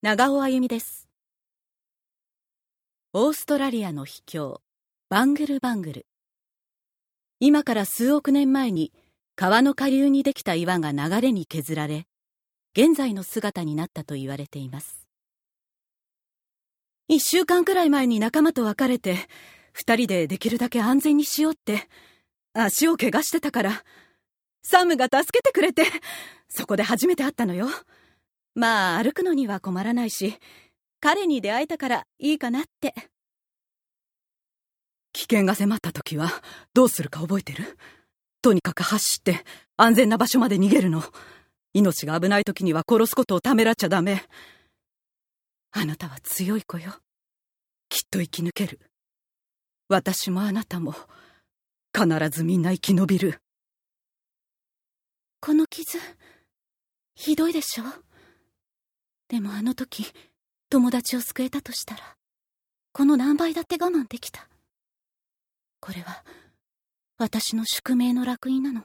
長尾あゆみです。オーストラリアの秘境バングルバングル。今から数億年前に川の下流にできた岩が流れに削られ、現在の姿になったと言われています。1週間くらい前に仲間と別れて、2人でできるだけ安全にしようって足を怪我してたから、サムが助けてくれて、そこで初めて会ったのよ。まあ歩くのには困らないし、彼に出会えたからいいかなって。危険が迫った時はどうするか覚えてる？とにかく走って安全な場所まで逃げるの。命が危ない時には殺すことをためらっちゃダメ。あなたは強い子よ。きっと生き抜ける。私もあなたも必ずみんな生き延びる。この傷ひどいでしょ？でもあの時友達を救えたとしたら、この何倍だって我慢できた。これは私の宿命の烙印なの。